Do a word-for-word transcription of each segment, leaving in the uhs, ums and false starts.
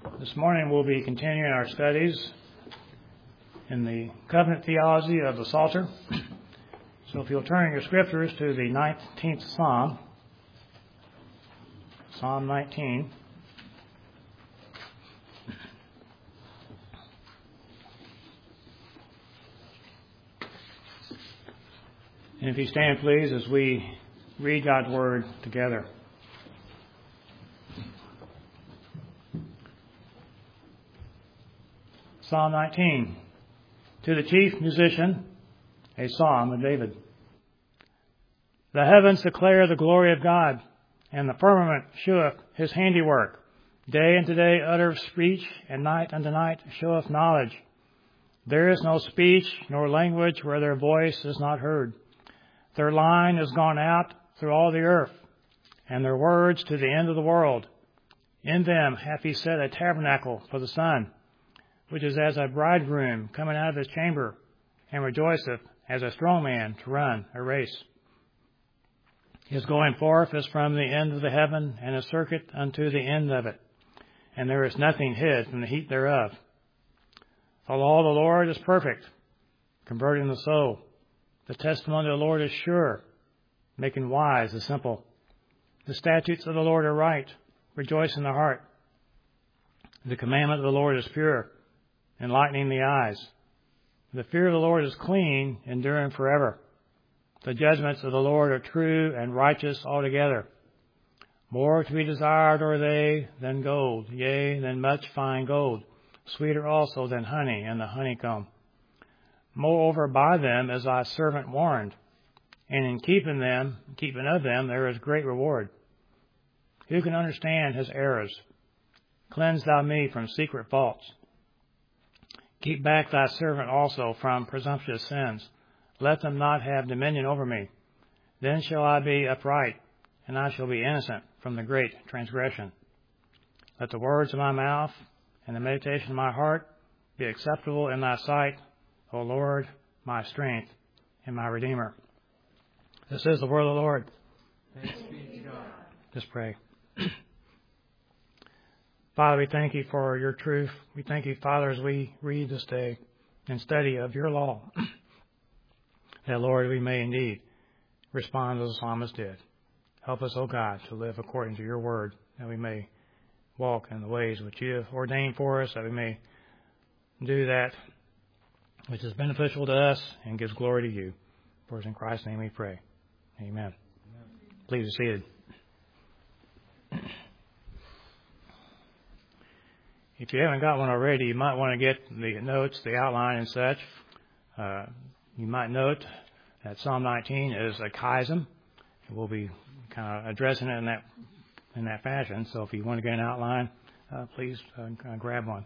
This morning we'll be continuing our studies in the covenant theology of the Psalter. So if you'll turn your scriptures to the nineteenth Psalm, Psalm nineteen. And if you stand, please, as we read God's Word together. Psalm nineteen. To the chief musician, a psalm of David. The heavens declare the glory of God, and the firmament sheweth his handiwork. Day unto day uttereth speech, and night unto night sheweth knowledge. There is no speech nor language where their voice is not heard. Their line is gone out through all the earth, and their words to the end of the world. In them hath he set a tabernacle for the sun, which is as a bridegroom coming out of his chamber, and rejoiceth as a strong man to run a race. His going forth is from the end of the heaven, and his circuit unto the end of it, and there is nothing hid from the heat thereof. The law of the Lord is perfect, converting the soul. The testimony of the Lord is sure, making wise the simple. The statutes of the Lord are right, rejoicing the heart. The commandment of the Lord is pure, enlightening the eyes. The fear of the Lord is clean, enduring forever. The judgments of the Lord are true and righteous altogether. More to be desired are they than gold, yea, than much fine gold, sweeter also than honey and the honeycomb. Moreover, by them is thy servant warned, and in keeping them, keeping of them, there is great reward. Who can understand his errors? Cleanse thou me from secret faults. Keep back thy servant also from presumptuous sins. Let them not have dominion over me. Then shall I be upright, and I shall be innocent from the great transgression. Let the words of my mouth and the meditation of my heart be acceptable in thy sight, O Lord, my strength and my Redeemer. This is the word of the Lord. Thanks be to God. Let's pray. Father, we thank you for your truth. We thank you, Father, as we read this day and study of your law, that, Lord, we may indeed respond as the psalmist did. Help us, O God, to live according to your word, that we may walk in the ways which you have ordained for us, that we may do that which is beneficial to us and gives glory to you. For it's in Christ's name we pray. Amen. Amen. Please be seated. If you haven't got one already, you might want to get the notes, the outline and such. Uh, you might note that Psalm nineteen is a chiasm. We'll be kind of addressing it in that in that fashion. So if you want to get an outline, uh, please uh, grab one.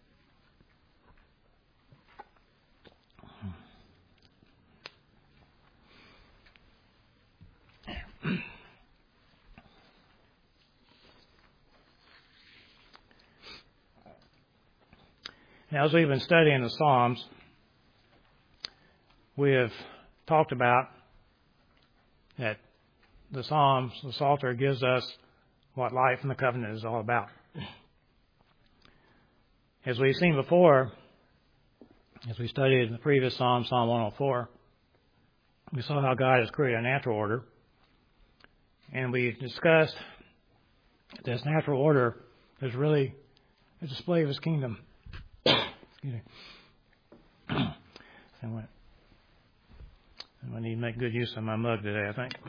Now, as we've been studying the Psalms, we have talked about that the Psalms, the Psalter, gives us what life in the covenant is all about. As we've seen before, as we studied in the previous Psalm, Psalm one oh four, we saw how God has created a natural order. And we discussed that this natural order is really a display of his kingdom. Excuse me. I went. I need to make good use of my mug today, I think.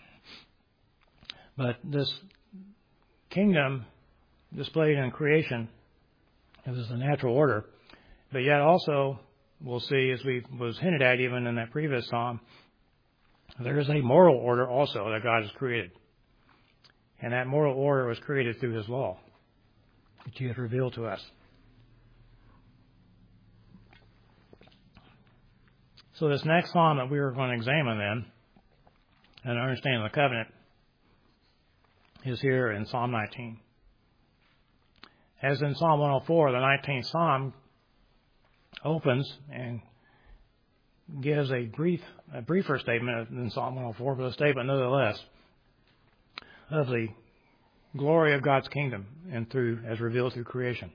But this kingdom displayed in creation is a natural order. But yet also, we'll see, as we was hinted at even in that previous psalm, there is a moral order also that God has created. And that moral order was created through his law, which he has revealed to us. So this next psalm that we are going to examine then, and understanding the covenant, is here in Psalm nineteen. As in Psalm one oh four, the nineteenth Psalm opens and gives a brief, a briefer statement than Psalm one oh four, but a statement nonetheless of the glory of God's kingdom and through as revealed through creation.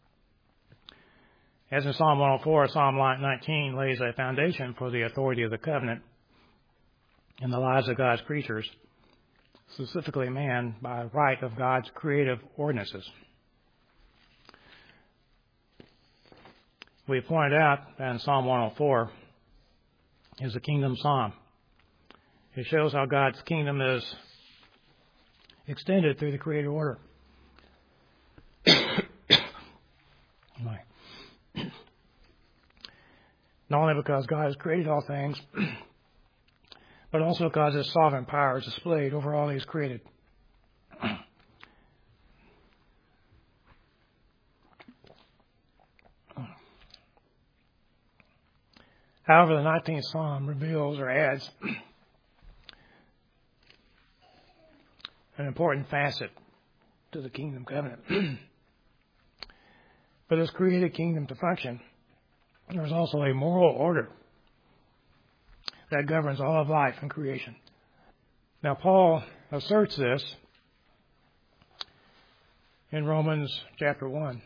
As in Psalm one oh four, Psalm nineteen lays a foundation for the authority of the covenant in the lives of God's creatures, specifically man, by right of God's creative ordinances. We pointed out that in Psalm one oh four is the kingdom psalm. It shows how God's kingdom is extended through the created order. Not only because God has created all things, but also because His sovereign power is displayed over all He has created. However, the nineteenth Psalm reveals or adds an important facet to the kingdom covenant. For this created kingdom to function, there is also a moral order that governs all of life and creation. Now, Paul asserts this in Romans chapter one.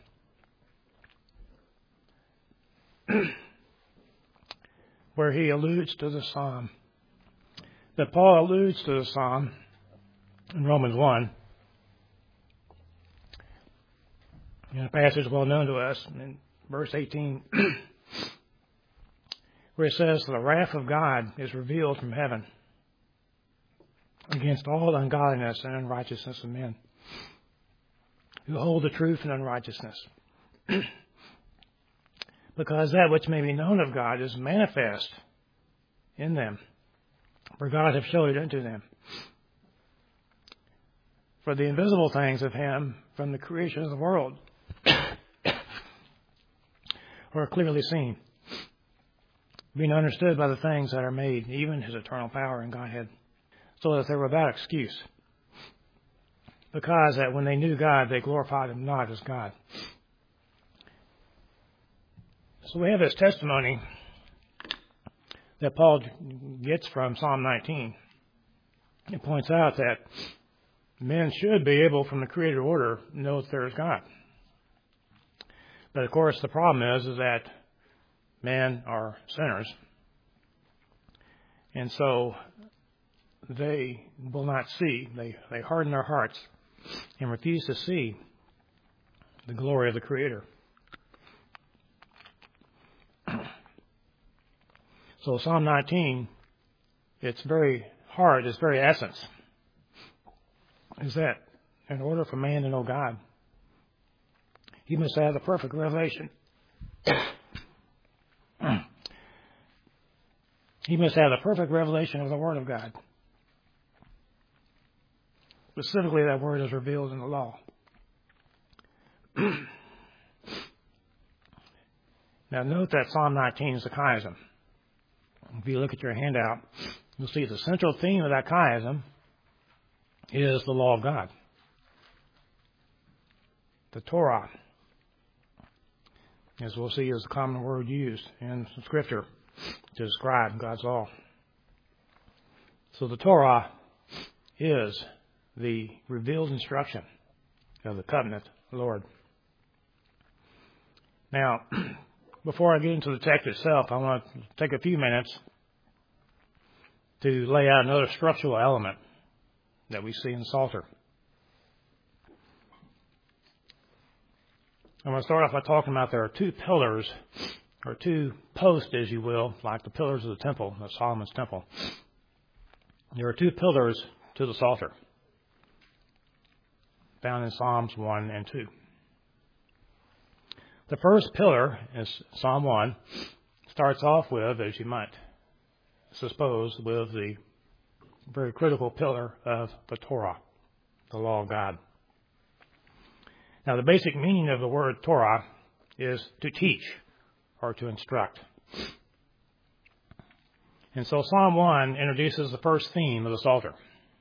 Where he alludes to the psalm. That Paul alludes to the psalm in Romans one. In a passage well known to us in verse eighteen. Where it says, the wrath of God is revealed from heaven against all ungodliness and unrighteousness of men who hold the truth in unrighteousness. Because that which may be known of God is manifest in them, for God hath showed it unto them. For the invisible things of Him from the creation of the world are clearly seen, being understood by the things that are made, even His eternal power and Godhead, so that they were without excuse. Because that when they knew God, they glorified Him not as God. So we have this testimony that Paul gets from Psalm nineteen. It points out that men should be able, from the created order, know that there is God. But of course, the problem is, is that men are sinners. And so they will not see. They, they harden their hearts and refuse to see the glory of the Creator. So Psalm nineteen, its very heart, its very essence, is that in order for man to know God, he must have the perfect revelation. He must have the perfect revelation of the Word of God. Specifically, that Word is revealed in the law. Now, note that Psalm nineteen is a chiasm. If you look at your handout, you'll see the central theme of that chiasm is the law of God, the Torah, as we'll see, is a common word used in Scripture to describe God's law. So the Torah is the revealed instruction of the covenant Lord. Now, before I get into the text itself, I want to take a few minutes to lay out another structural element that we see in the Psalter. I'm going to start off by talking about there are two pillars, or two posts, as you will, like the pillars of the temple, of Solomon's temple. There are two pillars to the Psalter, found in Psalms one and two. The first pillar, is Psalm one, starts off with, as you might suppose, with the very critical pillar of the Torah, the law of God. Now, the basic meaning of the word Torah is to teach or to instruct. And so Psalm one introduces the first theme of the Psalter.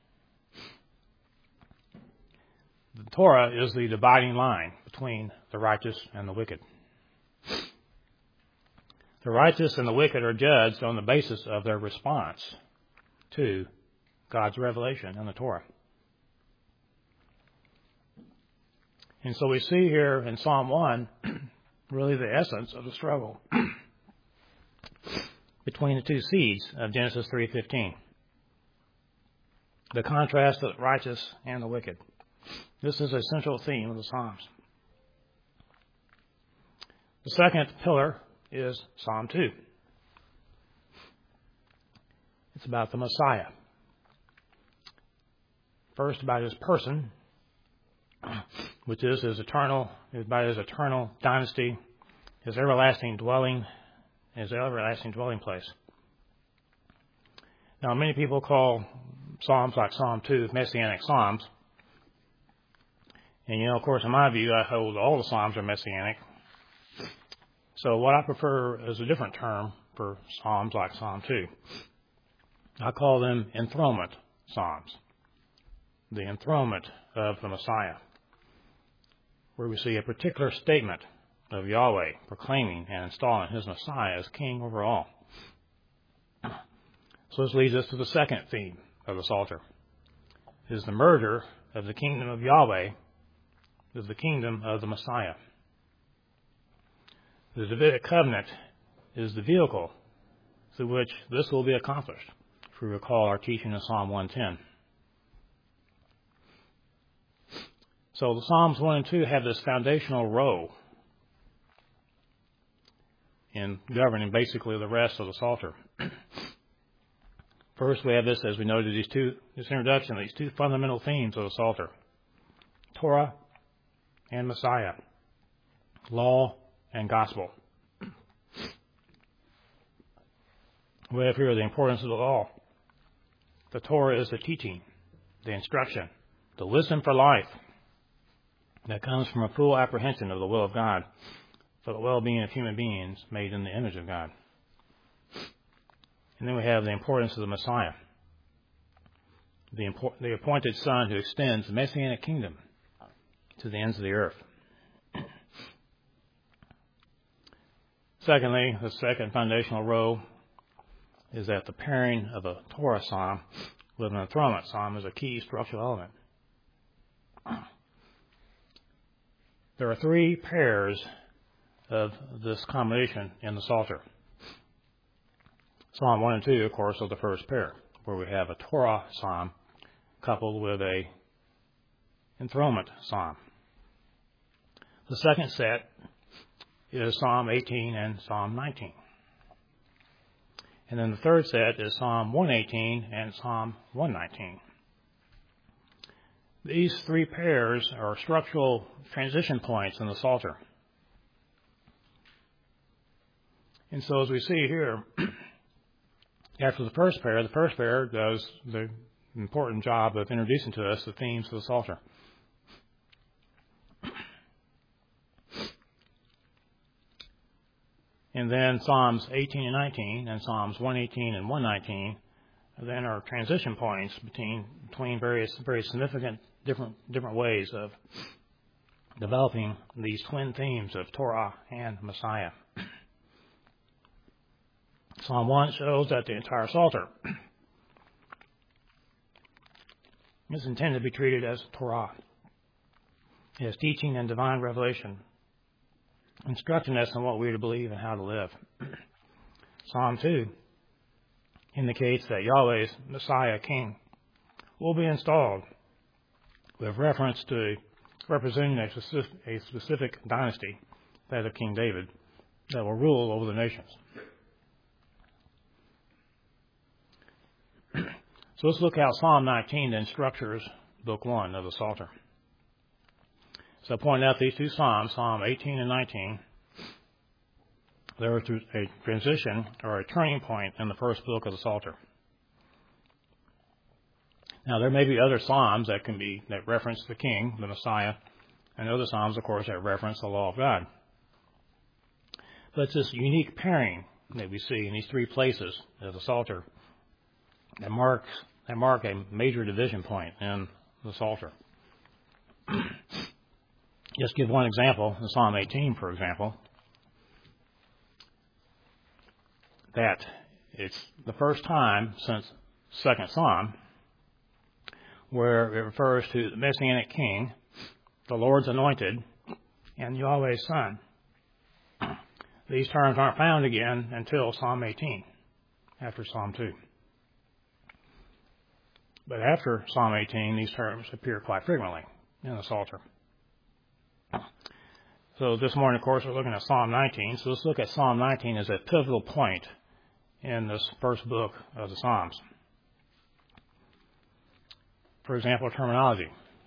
The Torah is the dividing line between the righteous and the wicked. The righteous and the wicked are judged on the basis of their response to God's revelation in the Torah. And so we see here in Psalm one really the essence of the struggle between the two seeds of Genesis three fifteen. The contrast of the righteous and the wicked. This is a central theme of the Psalms. The second pillar is Psalm two. It's about the Messiah. First, about his person, which is his eternal, about his eternal dynasty, his everlasting dwelling, his everlasting dwelling place. Now, many people call Psalms like Psalm two Messianic Psalms. And, you know, of course, in my view, I hold all the Psalms are Messianic. So what I prefer is a different term for Psalms like Psalm two. I call them enthronement Psalms. The enthronement of the Messiah, where we see a particular statement of Yahweh proclaiming and installing his Messiah as king over all. So this leads us to the second theme of the Psalter, is the merger of the kingdom of Yahweh with the kingdom of the Messiah. The Davidic covenant is the vehicle through which this will be accomplished, if we recall our teaching in Psalm one ten. So the Psalms one and two have this foundational role in governing basically the rest of the Psalter. First, we have this, as we noted, these two, this introduction, these two fundamental themes of the Psalter: Torah and Messiah, law and gospel. We have here the importance of the law. The Torah is the teaching, the instruction, the wisdom for life that comes from a full apprehension of the will of God for the well-being of human beings made in the image of God. And then we have the importance of the Messiah, the, import, the appointed Son who extends the Messianic kingdom to the ends of the earth. Secondly, the second foundational row is that the pairing of a Torah psalm with an enthronement psalm is a key structural element. There are three pairs of this combination in the Psalter. Psalm one and two, of course, are the first pair, where we have a Torah psalm coupled with a enthronement psalm. The second set is Psalm eighteen and Psalm nineteen. And then the third set is Psalm one eighteen and Psalm one nineteen. These three pairs are structural transition points in the Psalter. And so as we see here, after the first pair, the first pair does the important job of introducing to us the themes of the Psalter. And then Psalms eighteen and nineteen and Psalms one eighteen and one nineteen then are transition points between between various very significant different different ways of developing these twin themes of Torah and Messiah. Psalm one shows that the entire Psalter is intended to be treated as Torah, as teaching and divine revelation, instructing us on what we are to believe and how to live. Psalm two indicates that Yahweh's Messiah King will be installed with reference to representing a specific, a specific dynasty, that of King David, that will rule over the nations. So let's look how Psalm nineteen then structures Book one of the Psalter. So I pointed out these two Psalms, Psalm eighteen and nineteen. They're a transition or a turning point in the first book of the Psalter. Now, there may be other Psalms that can be, that reference the King, the Messiah, and other Psalms, of course, that reference the law of God. But it's this unique pairing that we see in these three places of the Psalter that marks, that mark a major division point in the Psalter. Just give one example, in Psalm eighteen, for example, that it's the first time since second Psalm where it refers to the Messianic King the Lord's anointed, and Yahweh's son. These terms aren't found again until Psalm eighteen, after Psalm two. But after Psalm eighteen, these terms appear quite frequently in the Psalter. So this morning, of course, we're looking at Psalm nineteen. So let's look at Psalm nineteen as a pivotal point in this first book of the Psalms. For example, terminology.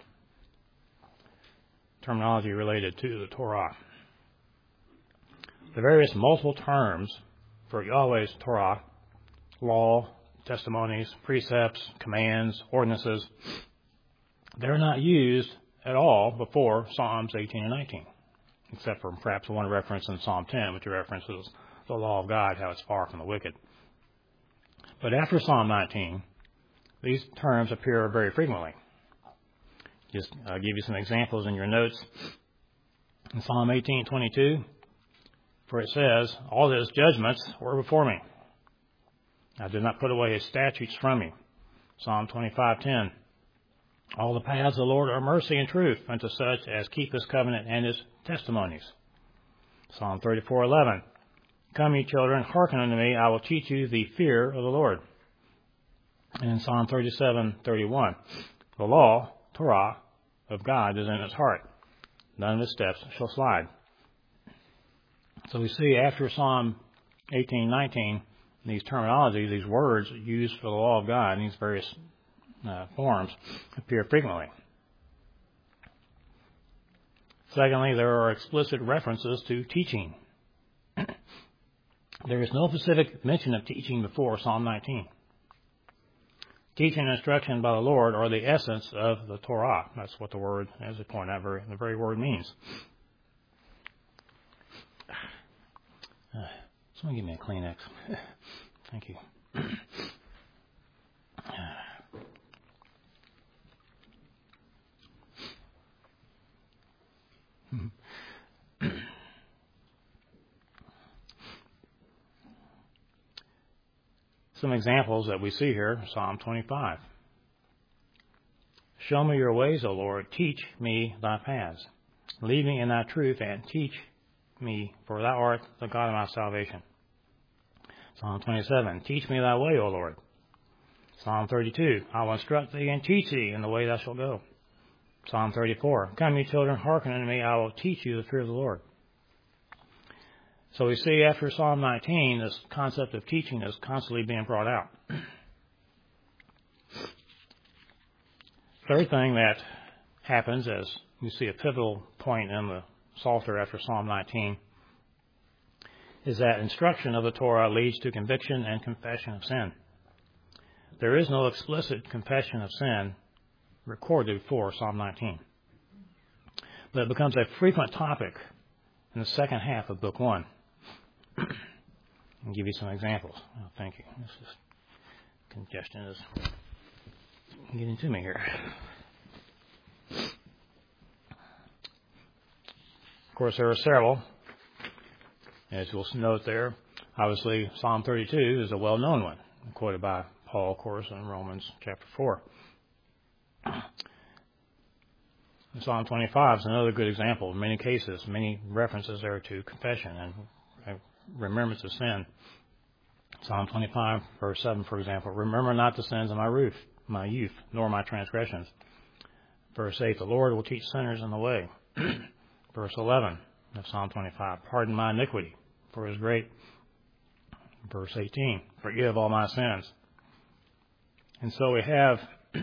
Terminology related to the Torah. The various multiple terms for Yahweh's Torah, law, testimonies, precepts, commands, ordinances, they're not used at all before Psalms eighteen and nineteen, except for perhaps one reference in Psalm ten, which references the law of God, how it's far from the wicked. But after Psalm nineteen, these terms appear very frequently. Just uh, give you some examples in your notes. In Psalm eighteen twenty-two, for it says, all his judgments were before me. I did not put away his statutes from me. Psalm twenty-five ten, all the paths of the Lord are mercy and truth unto such as keep his covenant and his testimonies. Psalm thirty-four eleven, come ye children, hearken unto me, I will teach you the fear of the Lord. And in Psalm thirty-seven thirty-one, the law, Torah, of God is in his heart. None of his steps shall slide. So we see after Psalm eighteen nineteen, these terminology, these words used for the law of God in these various uh, forms appear frequently. Secondly, there are explicit references to teaching. There is no specific mention of teaching before Psalm nineteen. Teaching and instruction by the Lord are the essence of the Torah. That's what the word, as I point out, very, the very word means. Uh, someone give me a Kleenex. Thank you. Some examples that we see here, Psalm twenty-five. Show me your ways, O Lord. Teach me thy paths. Lead me in thy truth and teach me, for thou art the God of my salvation. Psalm twenty-seven. Teach me thy way, O Lord. Psalm thirty-two. I will instruct thee and teach thee in the way thou shalt go. Psalm thirty-four. Come, ye children, hearken unto me. I will teach you the fear of the Lord. So we see after Psalm nineteen, this concept of teaching is constantly being brought out. Third thing that happens as we see a pivotal point in the Psalter after Psalm nineteen is that instruction of the Torah leads to conviction and confession of sin. There is no explicit confession of sin recorded for Psalm nineteen, but it becomes a frequent topic in the second half of Book one. I'll give you some examples. Oh, thank you. This is congestion is getting to me here. Of course, there are several, as you'll note there. Obviously, Psalm thirty-two is a well-known one, quoted by Paul, of course, in Romans chapter four. Psalm twenty-five is another good example. In many cases, many references there to confession and remembrance of sin. Psalm twenty-five, verse seven, for example, remember not the sins of my youth, my youth, nor my transgressions. Verse eight, the Lord will teach sinners in the way. Verse eleven of Psalm twenty-five, pardon my iniquity, for his great. Verse eighteen, forgive all my sins. And so we have,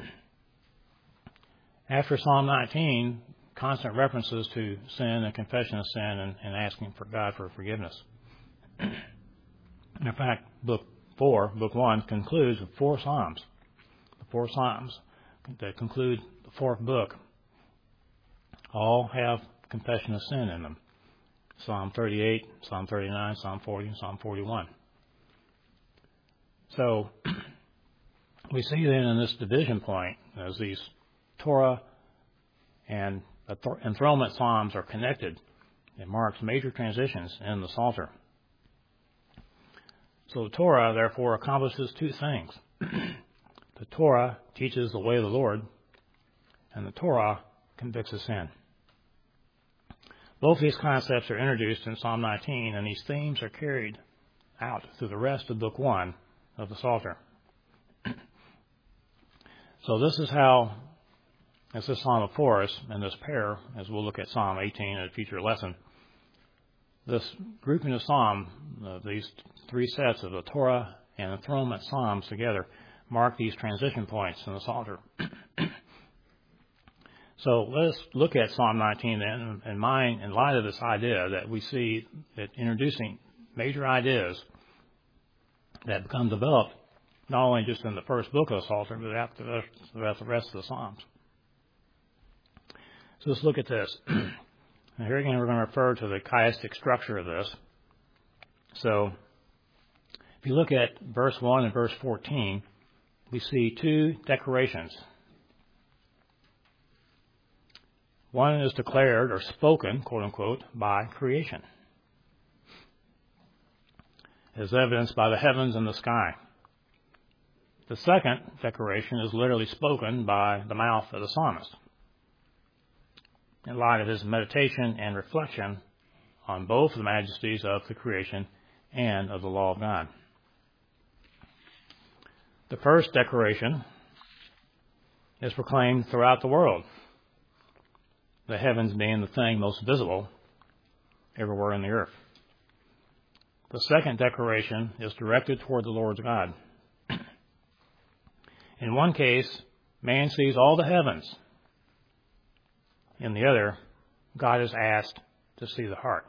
after Psalm nineteen, constant references to sin and confession of sin and, and asking for God for forgiveness. In fact, Book four, Book one, concludes with four Psalms. The four Psalms that conclude the fourth book all have confession of sin in them. Psalm thirty-eight, Psalm thirty-nine, Psalm forty, and Psalm forty-one. So we see then in this division point, as these Torah and enthronement Psalms are connected, it marks major transitions in the Psalter. So the Torah, therefore, accomplishes two things. The Torah teaches the way of the Lord, and the Torah convicts of sin. Both these concepts are introduced in Psalm nineteen, and these themes are carried out through the rest of Book one of the Psalter. So this is how, as this psalm before us, and this pair, as we'll look at Psalm eighteen in a future lesson, this grouping of Psalm, uh, these three sets of the Torah and enthronement Psalms together, mark these transition points in the Psalter. So let's look at Psalm nineteen then, in mind, in light of this idea that we see that introducing major ideas that become developed not only just in the first book of the Psalter, but after the, throughout the rest of the Psalms. So let's look at this. And here again, we're going to refer to the chiastic structure of this. So if you look at verse one and verse fourteen, we see two declarations. One is declared or spoken, quote unquote, by creation, as evidenced by the heavens and the sky. The second declaration is literally spoken by the mouth of the psalmist, in light of his meditation and reflection on both the majesties of the creation and of the law of God. The first declaration is proclaimed throughout the world, the heavens being the thing most visible everywhere in the earth. The second declaration is directed toward the Lord God. In one case, man sees all the heavens. In the other, God is asked to see the heart.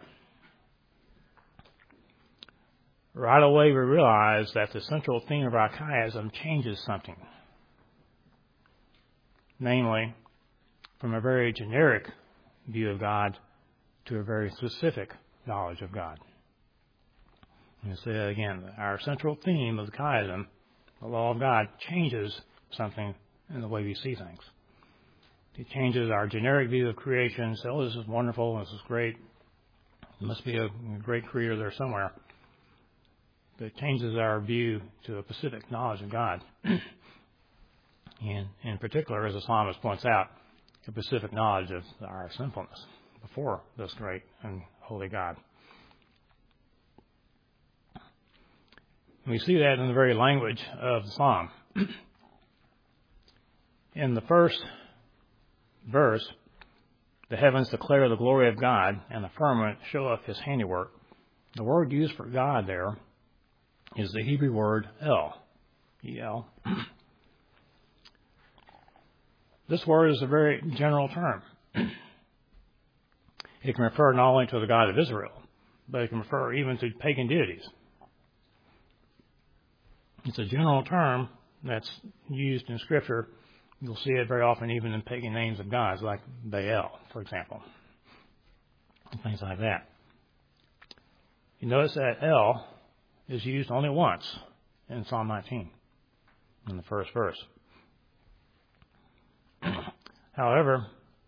Right away, we realize that the central theme of our chiasm changes something. Namely, from a very generic view of God to a very specific knowledge of God. And say that again, our central theme of the chiasm, the law of God, changes something in the way we see things. It changes our generic view of creation. So, oh, this is wonderful, this is great. There must be a great creator there somewhere. But it changes our view to a specific knowledge of God. And in particular, as the psalmist points out, a specific knowledge of our sinfulness before this great and holy God. We see that in the very language of the psalm. In the first verse, the heavens declare the glory of God, and the firmament showeth his handiwork. The word used for God there is the Hebrew word El, E L. This word is a very general term. It can refer not only to the God of Israel, but it can refer even to pagan deities. It's a general term that's used in Scripture. You'll see it very often even in pagan names of gods, like Baal, for example, and things like that. You notice that El is used only once in Psalm nineteen, in the first verse. However,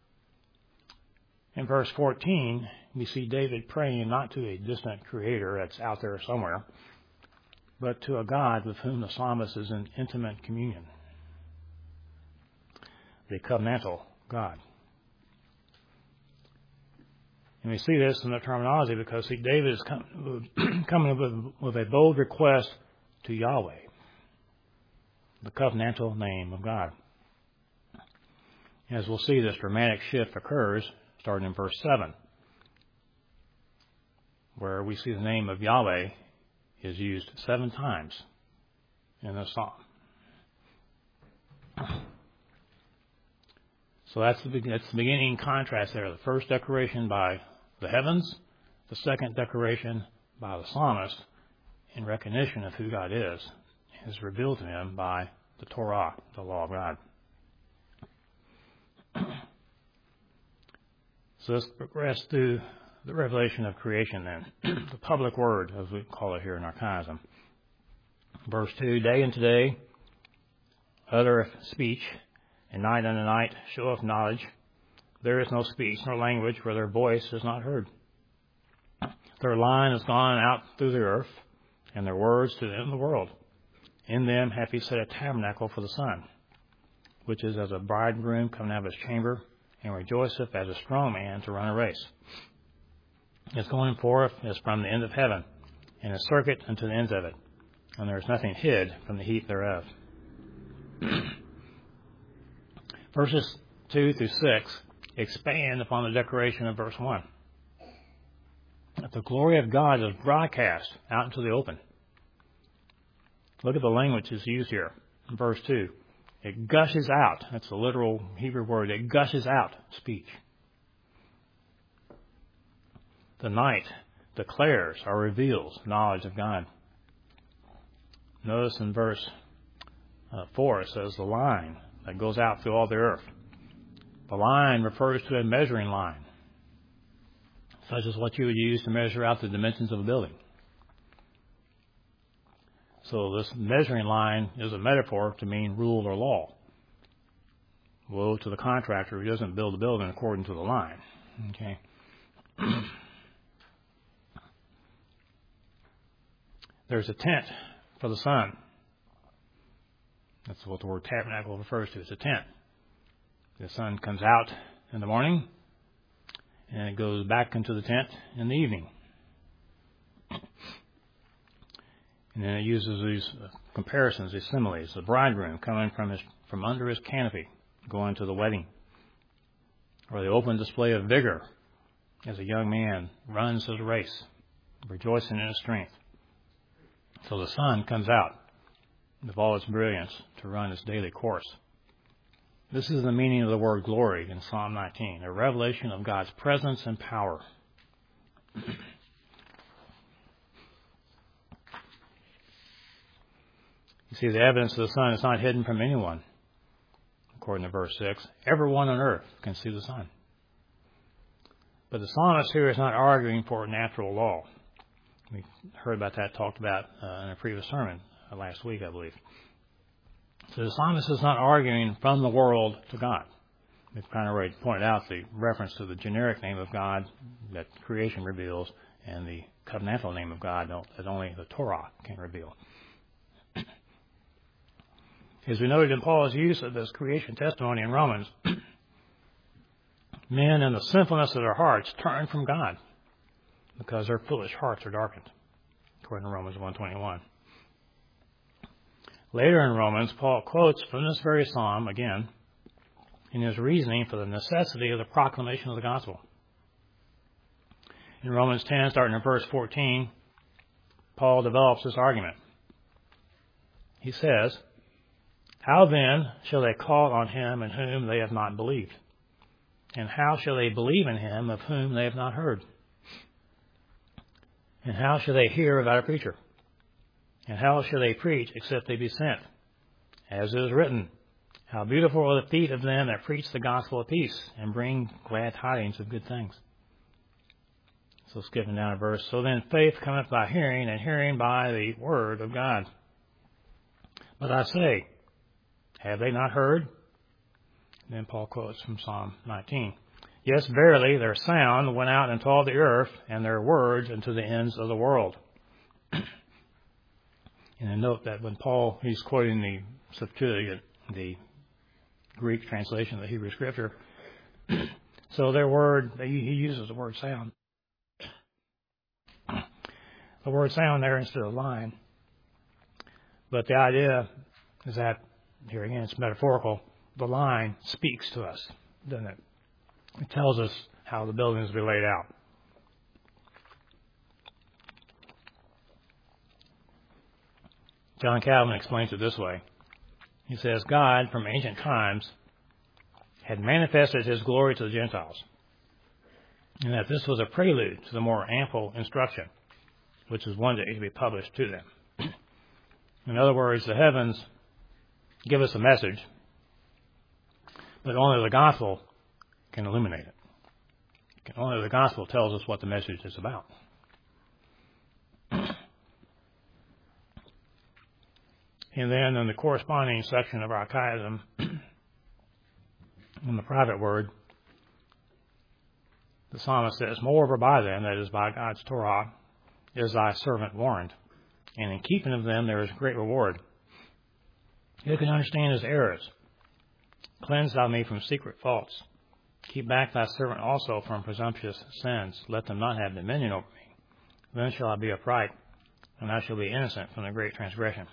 in verse fourteen, we see David praying not to a distant creator that's out there somewhere, but to a God with whom the psalmist is in intimate communion, the covenantal God. And we see this in the terminology because see, David is coming with, with a bold request to Yahweh, the covenantal name of God. As we'll see, this dramatic shift occurs starting in verse seven, where we see the name of Yahweh is used seven times in this psalm. So that's the, that's the beginning contrast there. The first declaration by the heavens, the second declaration by the psalmist in recognition of who God is, is revealed to him by the Torah, the law of God. So let's progress through the revelation of creation then. The public word, as we call it here in our chiasm. Verse two, day unto day uttereth speech, and night unto night showeth knowledge. There is no speech nor language where their voice is not heard. Their line is gone out through the earth, and their words to the end of the world. In them hath he set a tabernacle for the sun, which is as a bridegroom coming out of his chamber, and rejoiceth as a strong man to run a race. Its going forth is from the end of heaven, and a circuit unto the ends of it, and there is nothing hid from the heat thereof. Verses two through six expand upon the declaration of verse one. That the glory of God is broadcast out into the open. Look at the language that's used here in verse two. It gushes out. That's the literal Hebrew word. It gushes out speech. The night declares or reveals knowledge of God. Notice in verse uh, four it says the line that goes out through all the earth. The line refers to a measuring line, such as what you would use to measure out the dimensions of a building. So this measuring line is a metaphor to mean rule or law. Woe to the contractor who doesn't build a building according to the line. Okay. There's a tent for the sun. That's what the word tabernacle refers to. It's a tent. The sun comes out in the morning, and it goes back into the tent in the evening. And then it uses these comparisons, these similes. The bridegroom coming from his from under his canopy, going to the wedding. Or the open display of vigor as a young man runs his race, rejoicing in his strength. So the sun comes out with all its brilliance to run its daily course. This is the meaning of the word glory in Psalm nineteen, a revelation of God's presence and power. You see, the evidence of the sun is not hidden from anyone. According to verse six, everyone on earth can see the sun. But the psalmist here is not arguing for natural law. We heard about that talked about uh, in a previous sermon uh, last week, I believe. So the psalmist is not arguing from the world to God. We've kind of already pointed out the reference to the generic name of God that creation reveals and the covenantal name of God that only the Torah can reveal. As we noted in Paul's use of this creation testimony in Romans, men in the sinfulness of their hearts turn from God because their foolish hearts are darkened, according to Romans one twenty-one. Later in Romans, Paul quotes from this very psalm again in his reasoning for the necessity of the proclamation of the gospel. In Romans ten, starting in verse fourteen, Paul develops this argument. He says, "How then shall they call on him in whom they have not believed? And how shall they believe in him of whom they have not heard? And how shall they hear without a preacher? And how shall they preach except they be sent? As it is written, how beautiful are the feet of them that preach the gospel of peace and bring glad tidings of good things." So skipping down a verse. "So then faith cometh by hearing, and hearing by the word of God. But I say, have they not heard?" Then Paul quotes from Psalm nineteen. "Yes, verily, their sound went out into all the earth, and their words into the ends of the world." And I note that when Paul, he's quoting the Septuagint, the Greek translation of the Hebrew Scripture, so their word, he uses the word sound. The word sound there instead of line. But the idea is that, here again, it's metaphorical. The line speaks to us, doesn't it? It tells us how the building is to be laid out. John Calvin explains it this way. He says, God, from ancient times, had manifested his glory to the Gentiles, and that this was a prelude to the more ample instruction, which is one day to be published to them. In other words, the heavens give us a message, but only the gospel can illuminate it. Only the gospel tells us what the message is about. And then in the corresponding section of our chiasm, in the private word, the psalmist says, "Moreover by them," that is by God's Torah, "is thy servant warned, and in keeping of them there is great reward. Who can understand his errors? Cleanse thou me from secret faults. Keep back thy servant also from presumptuous sins. Let them not have dominion over me. Then shall I be upright, and I shall be innocent from the great transgression.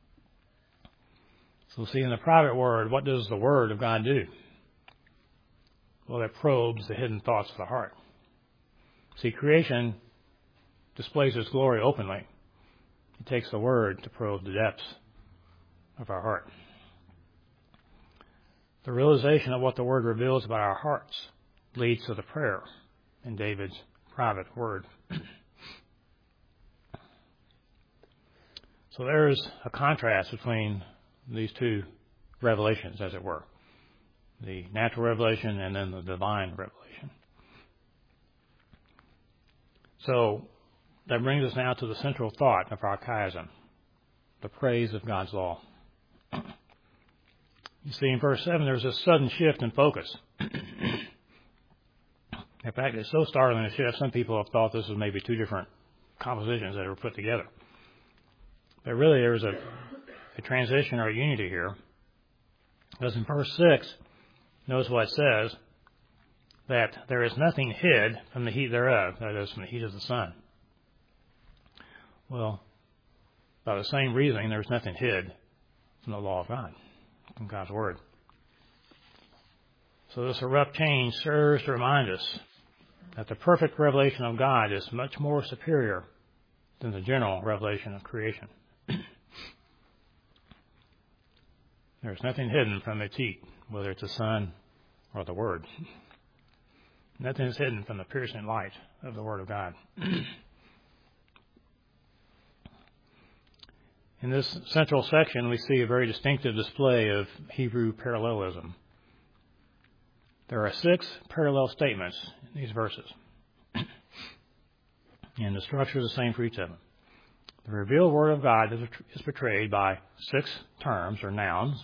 So see, in the private word, what does the word of God do? Well, it probes the hidden thoughts of the heart. See, creation displays its glory openly. It takes the word to probe the depths of our heart. The realization of what the word reveals about our hearts leads to the prayer in David's private word. So there's a contrast between these two revelations, as it were. The natural revelation and then the divine revelation. So that brings us now to the central thought of our chiasm, the praise of God's law. You see, in verse seven, there's a sudden shift in focus. In fact, it's so startling a shift, some people have thought this was maybe two different compositions that were put together. But really, there's a, a transition or a unity here. Because in verse six, notice what it says, that there is nothing hid from the heat thereof, that is, from the heat of the sun. Well, by the same reasoning, there's nothing hid from the law of God, from God's Word. So this abrupt change serves to remind us that the perfect revelation of God is much more superior than the general revelation of creation. There's nothing hidden from its heat, whether it's the sun or the Word. Nothing is hidden from the piercing light of the Word of God. In this central section, we see a very distinctive display of Hebrew parallelism. There are six parallel statements in these verses, and the structure is the same for each of them. The revealed Word of God is portrayed by six terms or nouns,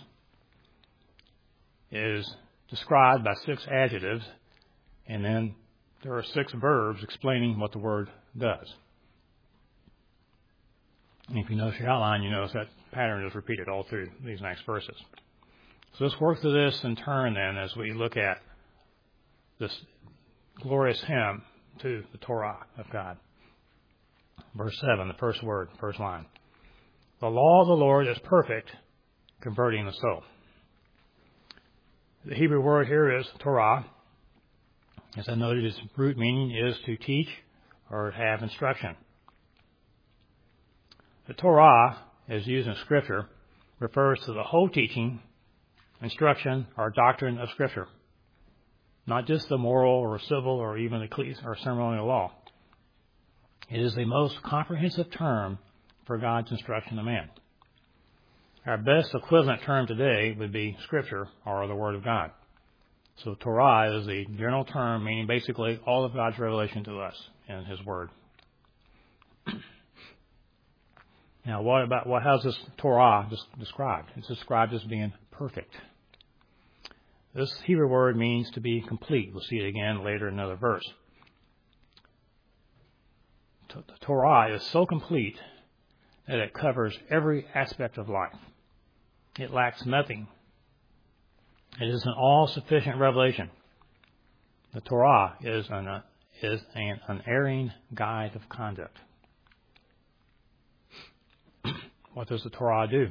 is described by six adjectives, and then there are six verbs explaining what the Word does. And if you notice your outline, you notice that pattern is repeated all through these next verses. So let's work through this in turn then as we look at this glorious hymn to the Torah of God. Verse seven, the first word, first line. The law of the Lord is perfect, converting the soul. The Hebrew word here is Torah. As I noted, its root meaning is to teach or have instruction. The Torah, as used in Scripture, refers to the whole teaching, instruction, or doctrine of Scripture, not just the moral or civil or even ecclesiastical or ceremonial law. It is the most comprehensive term for God's instruction to man. Our best equivalent term today would be Scripture or the Word of God. So Torah is the general term meaning basically all of God's revelation to us in His Word. Now, what about what? How's this Torah described? It's described as being perfect. This Hebrew word means to be complete. We'll see it again later in another verse. The Torah is so complete that it covers every aspect of life. It lacks nothing. It is an all-sufficient revelation. The Torah is an, uh, is an unerring guide of conduct. What does the Torah do?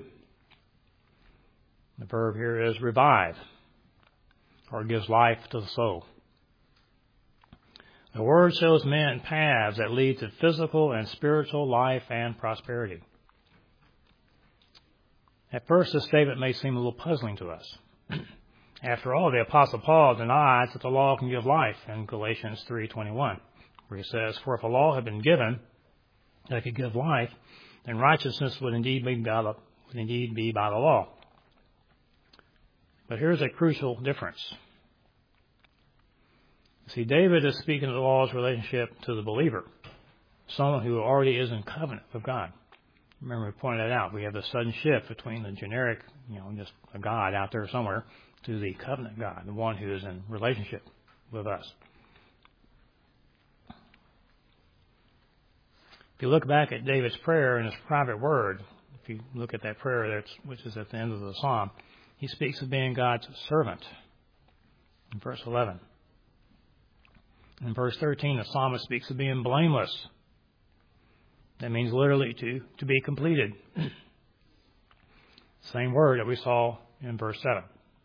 The verb here is revive, or gives life to the soul. The Word shows men paths that lead to physical and spiritual life and prosperity. At first, this statement may seem a little puzzling to us. After all, the Apostle Paul denies that the law can give life in Galatians three twenty-one, where he says, "For if a law had been given that could give life, then righteousness would indeed be by the, would indeed be by the law." But here's a crucial difference. See, David is speaking of the law's relationship to the believer, someone who already is in covenant with God. Remember, we pointed that out. We have the sudden shift between the generic, you know, just a God out there somewhere, to the covenant God, the one who is in relationship with us. If you look back at David's prayer in his private word, if you look at that prayer, that's, which is at the end of the psalm, he speaks of being God's servant in verse eleven. In verse thirteen, the psalmist speaks of being blameless. That means literally to, to be completed. Same word that we saw in verse seven.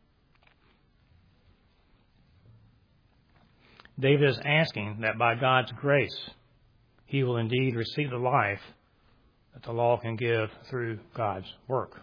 David is asking that by God's grace, he will indeed receive the life that the law can give through God's work.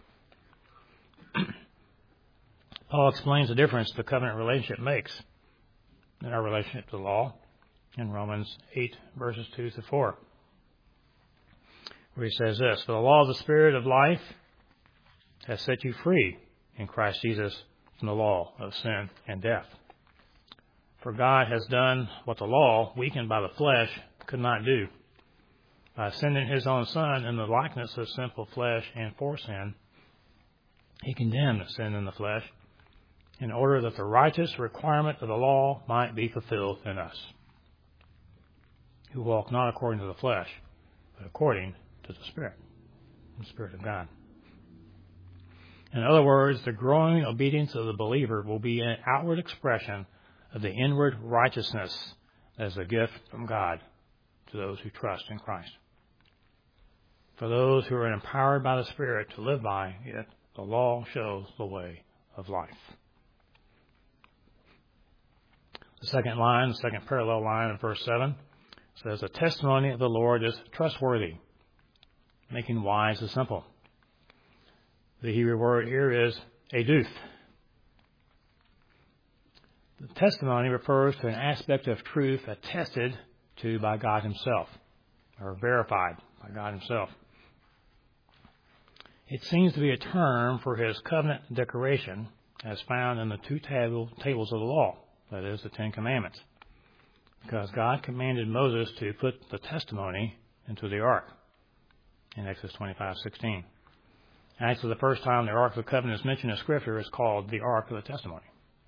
Paul explains the difference the covenant relationship makes in our relationship to the law in Romans eight, verses two to four, where he says this, "For the law of the Spirit of life has set you free in Christ Jesus from the law of sin and death. For God has done what the law, weakened by the flesh, could not do. By sending his own Son in the likeness of sinful flesh and for sin, he condemned sin in the flesh, in order that the righteous requirement of the law might be fulfilled in us, who walk not according to the flesh, but according to the Spirit, the Spirit of God." In other words, the growing obedience of the believer will be an outward expression of the inward righteousness as a gift from God to those who trust in Christ. For those who are empowered by the Spirit to live by it, the law shows the way of life. The second line, the second parallel line in verse seven says, "The testimony of the Lord is trustworthy, making wise the simple." The Hebrew word here is eduth. The testimony refers to an aspect of truth attested to by God himself, or verified by God himself. It seems to be a term for his covenant declaration as found in the two table, tables of the law, that is, the Ten Commandments, because God commanded Moses to put the testimony into the ark in Exodus twenty-five sixteen. Actually, the first time the Ark of the Covenant is mentioned in Scripture is called the Ark of the Testimony.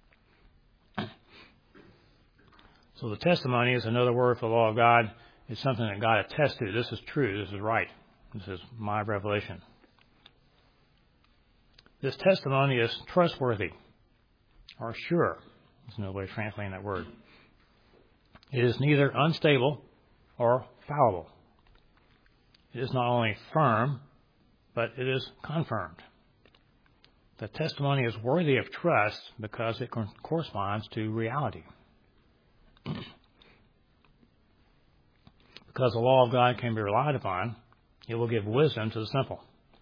So the testimony is another word for the law of God. It's something that God attests to. This is true. This is right. This is my revelation. This testimony is trustworthy or sure. There's no way of translating that word. It is neither unstable or fallible. It is not only firm, but it is confirmed. The testimony is worthy of trust because it corresponds to reality. Because the law of God can be relied upon, it will give wisdom to the simple.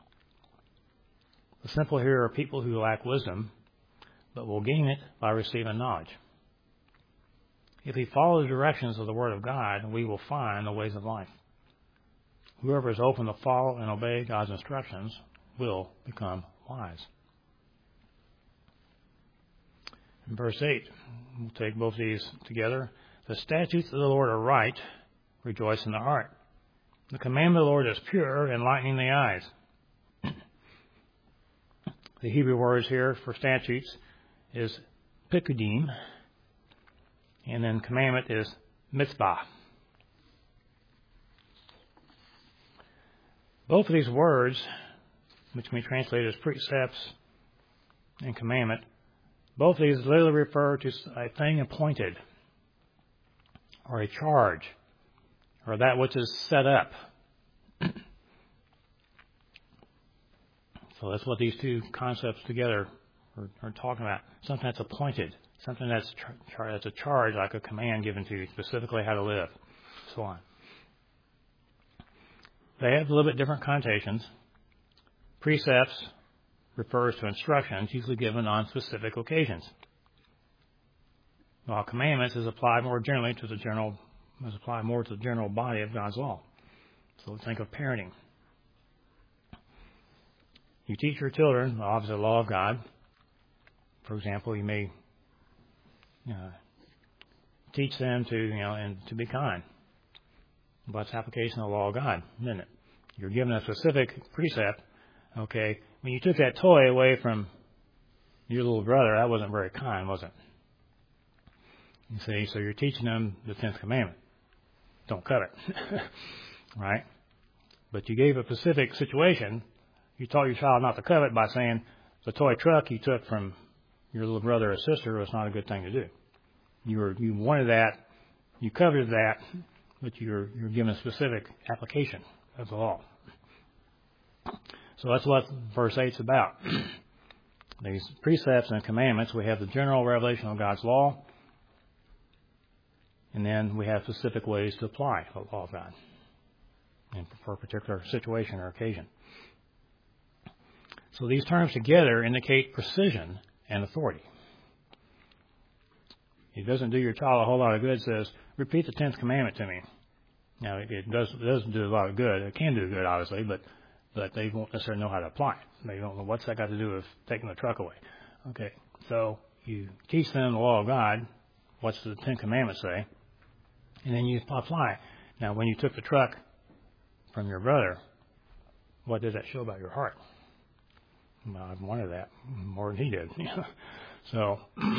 The simple here are people who lack wisdom, but will gain it by receiving knowledge. If we follow the directions of the Word of God, we will find the ways of life. Whoever is open to follow and obey God's instructions will become wise. In verse eight, we'll take both these together. "The statutes of the Lord are right, rejoice in the heart. The commandment of the Lord is pure, enlightening the eyes." The Hebrew words here for statutes is pikudim, and then commandment is mitzvah. Both of these words, which can be translated as precepts and commandment, both of these literally refer to a thing appointed, or a charge, or that which is set up. So that's what these two concepts together are, are talking about. Something that's appointed, something that's, char- that's a charge, like a command given to you, specifically how to live, so on. They have a little bit different connotations. Precepts refers to instructions usually given on specific occasions, while commandments is applied more generally to the general, is applied more to the general body of God's law. So think of parenting. You teach your children, obviously, the law of God. For example, you may uh, teach them to, you know, and to be kind. But it's application of the law of God, isn't it? You're given a specific precept. Okay, when you took that toy away from your little brother, that wasn't very kind, was it? You see, so you're teaching them the tenth commandment. Don't cut it. Right? But you gave a specific situation. You taught your child not to covet by saying the toy truck you took from your little brother or sister was not a good thing to do. You were you wanted that you covered that, but you're you're given a specific application of the law. So that's what verse eight is about. These precepts and commandments, we have the general revelation of God's law, and then we have specific ways to apply the law of God and for a particular situation or occasion. So these terms together indicate precision and authority. It doesn't do your child a whole lot of good. It says, repeat the tenth commandment to me. Now, it, does, it doesn't do a lot of good. It can do good, obviously, but but they won't necessarily know how to apply it. They don't know what's that got to do with taking the truck away. Okay, so you teach them the law of God. What's the Ten Commandments say? And then you apply. Now, when you took the truck from your brother, what does that show about your heart? Well, I wanted that more than he did. so,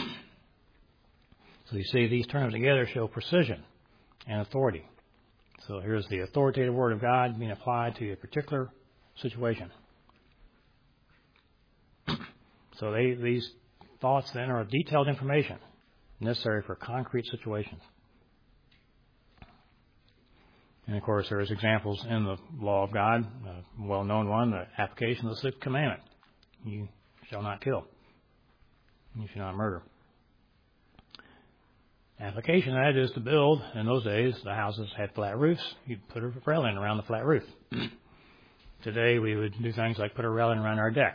so you see, these terms together show precision and authority. So here's the authoritative Word of God being applied to a particular situation. So they, these thoughts then are detailed information necessary for concrete situations. And of course, there's examples in the law of God, a well-known one, the application of the sixth commandment. You shall not kill. You shall not murder. Application of that is to build. In those days, the houses had flat roofs. You'd put a railing around the flat roof. Today, we would do things like put a railing around our deck.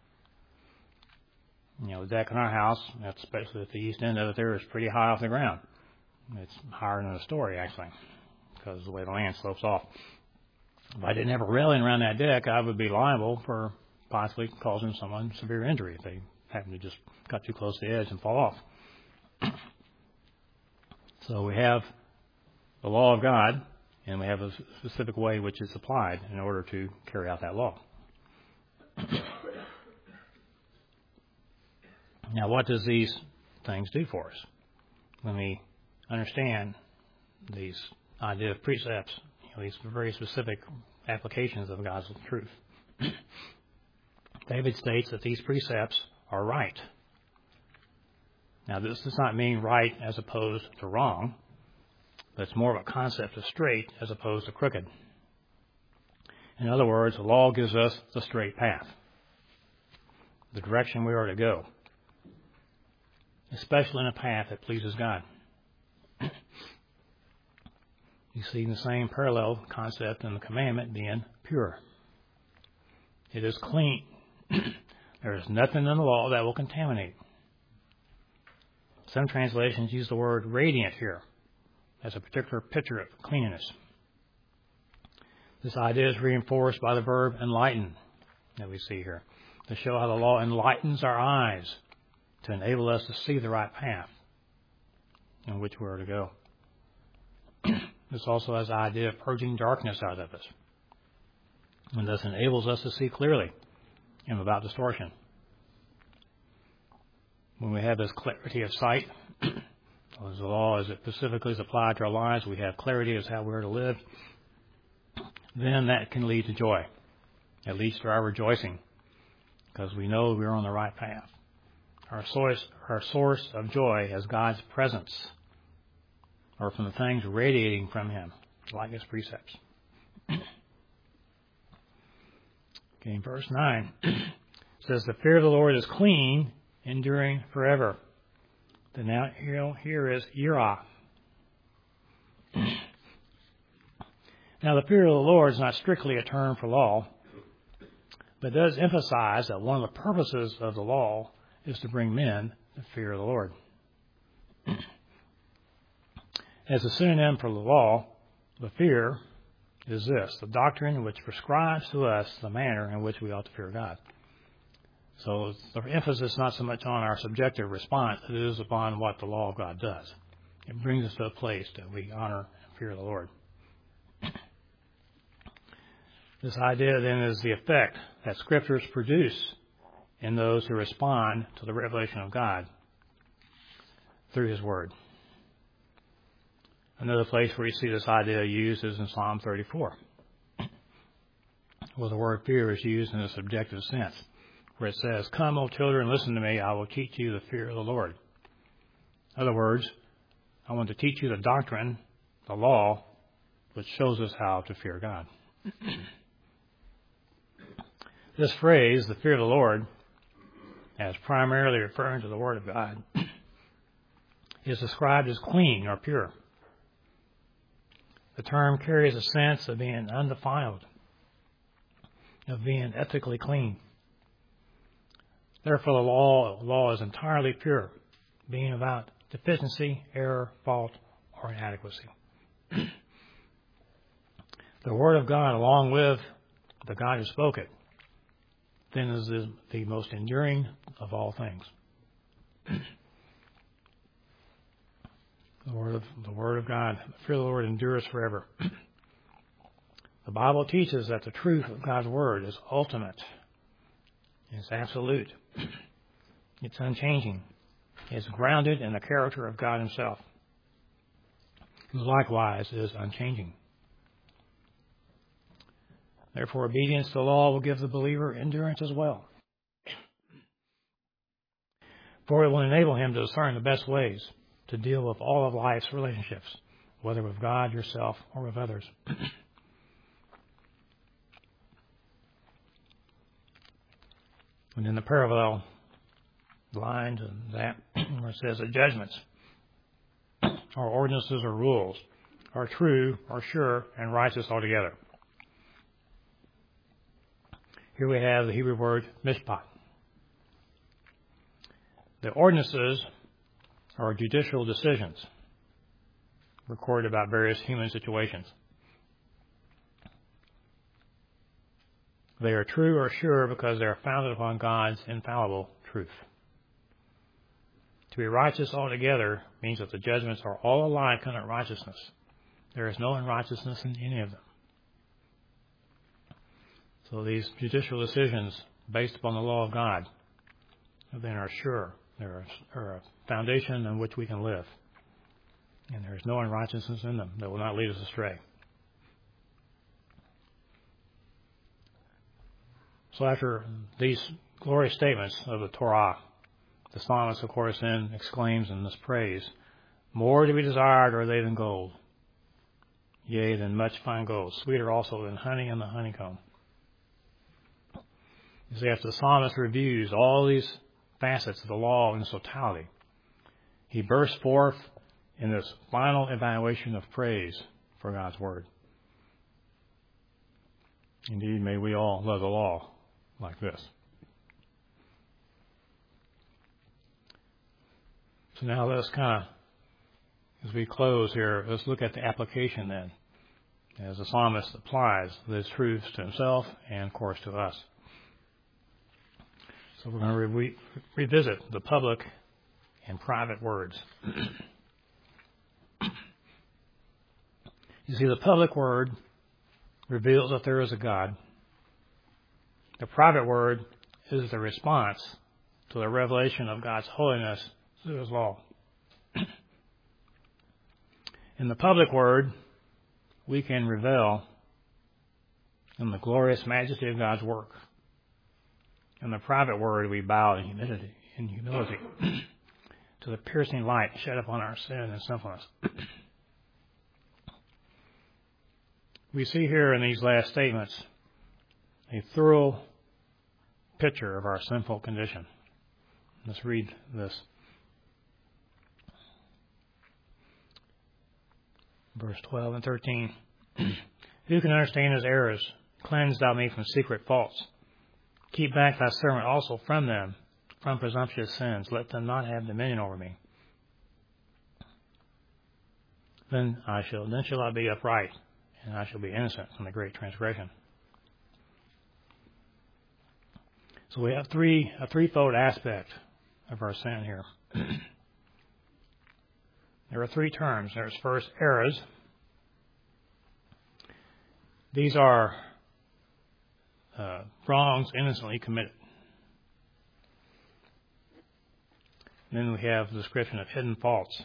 You know, the deck in our house, that's especially at the east end of it there, is pretty high off the ground. It's higher than a story, actually, because of the way the land slopes off. If I didn't have a railing around that deck, I would be liable for possibly causing someone severe injury if they happen to just cut too close to the edge and fall off. So we have the law of God, and we have a specific way which is applied in order to carry out that law. Now, what does these things do for us? When we understand these idea of precepts, you know, these very specific applications of God's truth. David states that these precepts are right. Now, this does not mean right as opposed to wrong, but it's more of a concept of straight as opposed to crooked. In other words, the law gives us the straight path, the direction we are to go, especially in a path that pleases God. You see the same parallel concept in the commandment being pure. It is clean. There is nothing in the law that will contaminate. Some translations use the word radiant here as a particular picture of cleanliness. This idea is reinforced by the verb enlighten that we see here, to show how the law enlightens our eyes to enable us to see the right path in which we are to go. This also has the idea of purging darkness out of us, and thus enables us to see clearly and without distortion. When we have this clarity of sight, as the law as it specifically is applied to our lives, we have clarity as how we're to live, then that can lead to joy. It leads to our rejoicing, because we know we're on the right path. Our source, our source of joy is God's presence, or from the things radiating from Him, like His precepts. Okay, in verse nine, it says, the fear of the Lord is clean, enduring forever. The noun here is yirah. Now, the fear of the Lord is not strictly a term for law, but does emphasize that one of the purposes of the law is to bring men the fear of the Lord. As a synonym for the law, the fear is this, the doctrine which prescribes to us the manner in which we ought to fear God. So the emphasis is not so much on our subjective response, it is upon what the law of God does. It brings us to a place that we honor and fear the Lord. This idea then is the effect that Scriptures produce in those who respond to the revelation of God through His Word. Another place where you see this idea used is in Psalm thirty-four, where the word fear is used in a subjective sense, where it says, come, O children, listen to me, I will teach you the fear of the Lord. In other words, I want to teach you the doctrine, the law, which shows us how to fear God. This phrase, the fear of the Lord, as primarily referring to the Word of God, is described as clean or pure. The term carries a sense of being undefiled, of being ethically clean. Therefore, the law, law is entirely pure, being without deficiency, error, fault, or inadequacy. The Word of God, along with the God who spoke it, then is the most enduring of all things. The Word of the Word of God, the fear of the Lord endures forever. The Bible teaches that the truth of God's Word is ultimate. It's absolute. It's unchanging. It's grounded in the character of God Himself, who likewise is unchanging. Therefore, obedience to the law will give the believer endurance as well, for it will enable him to discern the best ways to deal with all of life's relationships, whether with God, yourself, or with others. And in the parallel line to that, where it says the judgments, or ordinances or rules, are true or sure and righteous altogether. Here we have the Hebrew word mishpat. The ordinances are judicial decisions recorded about various human situations. They are true or sure because they are founded upon God's infallible truth. To be righteous altogether means that the judgments are all alike under righteousness. There is no unrighteousness in any of them. So these judicial decisions based upon the law of God then are sure. They are a foundation on which we can live. And there is no unrighteousness in them that will not lead us astray. So after these glorious statements of the Torah, the psalmist, of course, then exclaims in this praise, "More to be desired are they than gold, yea, than much fine gold, sweeter also than honey and the honeycomb." You see, after the psalmist reviews all these facets of the law in its totality, he bursts forth in this final evaluation of praise for God's Word. Indeed, may we all love the law like this. So now let's kind of, as we close here, let's look at the application then, as the psalmist applies these truths to himself and, of course, to us. So we're going to re- revisit the public and private words. You see, the public word reveals that there is a God. The private word is the response to the revelation of God's holiness through His law. In the public word, we can revel in the glorious majesty of God's work. In the private word, we bow in humility, in humility to the piercing light shed upon our sin and sinfulness. We see here in these last statements a thorough picture of our sinful condition. Let's read this. Verse twelve and thirteen. Who can understand his errors? Cleanse thou me from secret faults. Keep back thy servant also from them, from presumptuous sins. Let them not have dominion over me. Then I shall, then shall I be upright, and I shall be innocent from the great transgression. So we have three a threefold aspect of our sin here. There are three terms. There's first errors. These are uh, wrongs innocently committed. Then we have the description of hidden faults.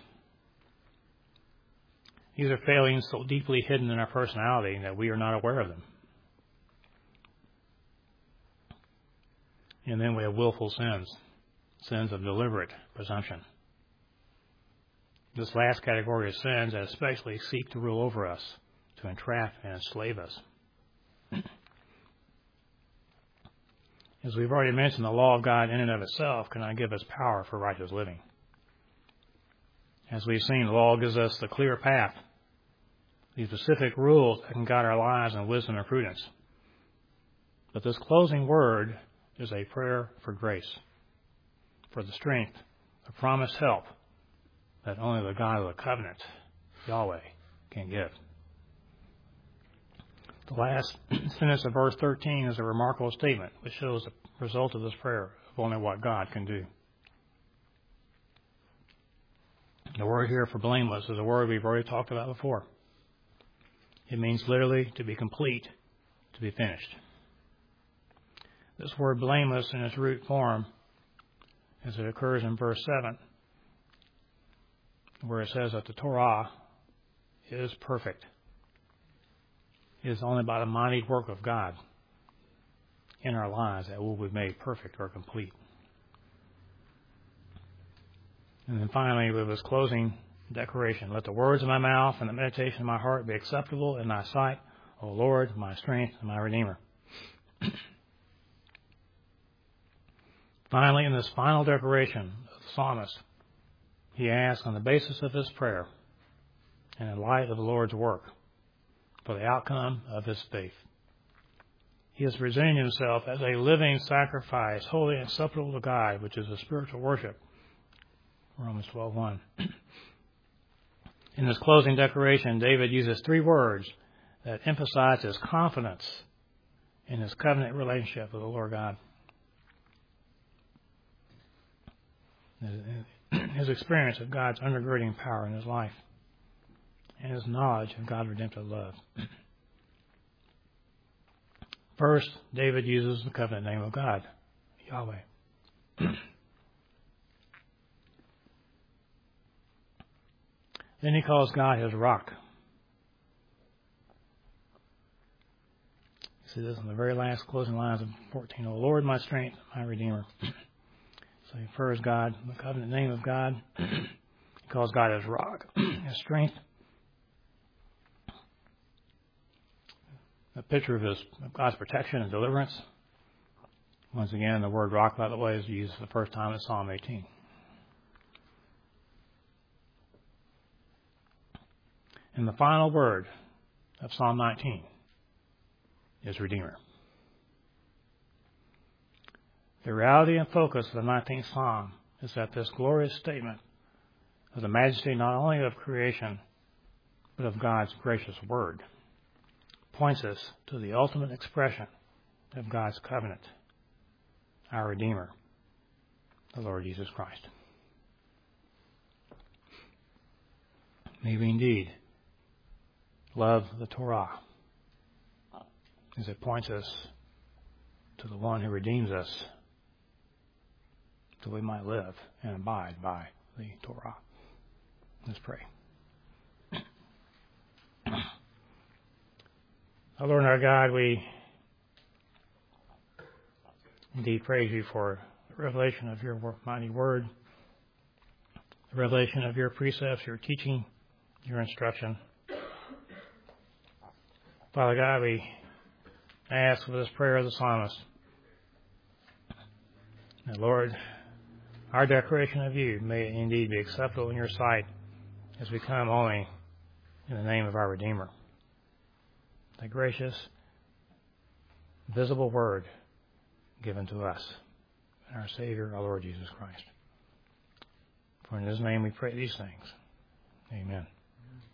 These are failings so deeply hidden in our personality that we are not aware of them. And then we have willful sins, sins of deliberate presumption. this last category of sins that especially seek to rule over us, to entrap and enslave us. As we've already mentioned, the law of God in and of itself cannot give us power for righteous living. As we've seen, the law gives us the clear path, these specific rules that can guide our lives in wisdom and prudence. But this closing word is a prayer for grace, for the strength, the promised help that only the God of the covenant, Yahweh, can give. The last sentence of verse thirteen is a remarkable statement which shows the result of this prayer of only what God can do. The word here for blameless is a word we've already talked about before. It means literally to be complete, to be finished. This word blameless in its root form, as it occurs in verse seven, where it says that the Torah is perfect. It is only by the mighty work of God in our lives that we'll be made perfect or complete. And then finally, with this closing declaration, let the words of my mouth and the meditation of my heart be acceptable in thy sight, O Lord, my strength and my Redeemer. Finally, in this final declaration of the psalmist, he asks on the basis of his prayer and in light of the Lord's work for the outcome of his faith. He is presenting himself as a living sacrifice, holy and acceptable to God, which is a spiritual worship. Romans twelve one. In this closing declaration, David uses three words that emphasize his confidence in his covenant relationship with the Lord God. His experience of God's undergirding power in his life and his knowledge of God's redemptive love. First, David uses the covenant name of God, Yahweh. Then he calls God his rock. You see this in the very last closing lines of fourteen. O Lord, my strength, my Redeemer. So he refers God, the covenant name of God. He calls God his rock, his strength. A picture of his of God's protection and deliverance. Once again, the word rock, by the way, is used for the first time in Psalm eighteen. And the final word of Psalm nineteen is Redeemer. The reality and focus of the nineteenth Psalm is that this glorious statement of the majesty not only of creation, but of God's gracious word, points us to the ultimate expression of God's covenant, our Redeemer, the Lord Jesus Christ. May we indeed love the Torah as it points us to the one who redeems us so we might live and abide by the Torah. Let's pray. Our Lord and our God, we indeed praise you for the revelation of your mighty word, the revelation of your precepts, your teaching, your instruction. Father God, we ask for this prayer of the psalmist. And Lord, our declaration of you may indeed be acceptable in your sight as we come only in the name of our Redeemer, the gracious, visible word given to us, and our Savior, our Lord Jesus Christ. For in his name we pray these things. Amen.